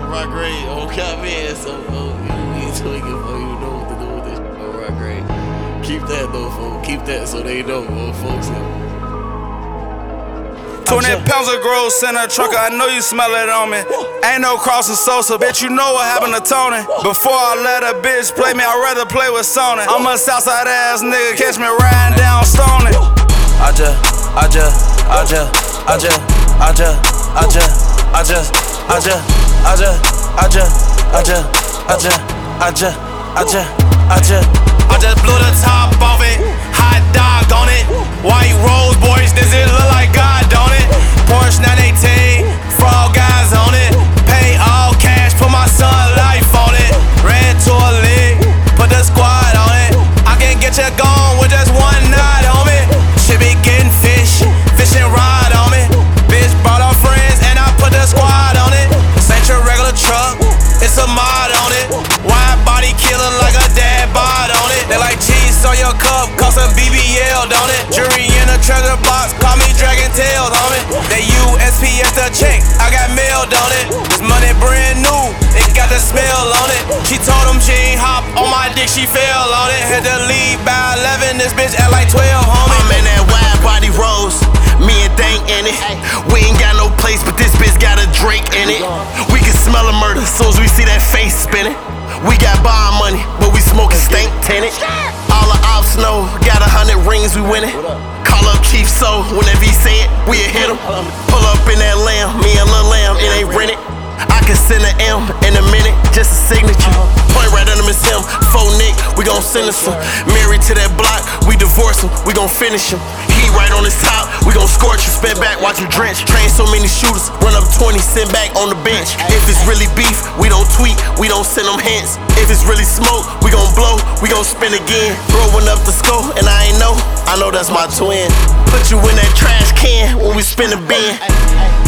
Rock Great, come in. So, you tweaking for you know what to do with this shit, Rock Great. Keep that though, folks. Keep that so they know, folks. 20 pounds of gross in a trucker, I know you smell it on me. Ain't no crossing Sosa, bitch, you know what happened to Tony. Before I let a bitch play me, I'd rather play with Sony. I'm a Southside ass nigga, catch me riding down Stony. I just blew the top off it, hot dog on it. White Rose boys, does it look like God, don't it? Porsche 918, frog guys on it. Pay all cash, put my son life on it. Ran to a league, put the squad on it. I can get you gone with just one night on me. Should be getting fishing rod on me. Bitch brought her friends and I put the squad on it. This ain't your regular truck, it's a mod on it. Wide body killing like a dad bod on it. They like cheese on your cup, cost a BBL, don't it? Jury in a treasure box, call me Dragon Tails, homie. They USPS the check, I got mail, don't it? This money brand new, it got the smell on it. She told him she ain't hop on my dick, she fell on it. Had to leave by 11, this bitch at like 12, homie. I'm in that wide body Rose, me and Dank in it. We ain't got no place, but this bitch got a Drake in it. We can smell a murder, soon as we see that face spinning. We got bond money, but we smoking stank tenant. All the ops know, got 100 rings, we winning. Call up Chief So, whenever he say it, we'll hit him. Pull up in that lamb, me and Lil Lamb, it ain't rented. I can send an M in a minute, just a signature. Point right under his him, faux Nick, we gon' sentence him. Married to that block, we divorce him, we gon' finish him. He right on his top, we gon' scorch him, spin back, watch him drench. Train so many shooters, run up 20, send back on the bench. If it's really beef, we don't tweet, we don't send them hints. If it's really smoke, we gon' blow, we gon' spin again. Throwing up the scope, and I ain't know, I know that's my twin. Put you in that trash can when we spin the bin.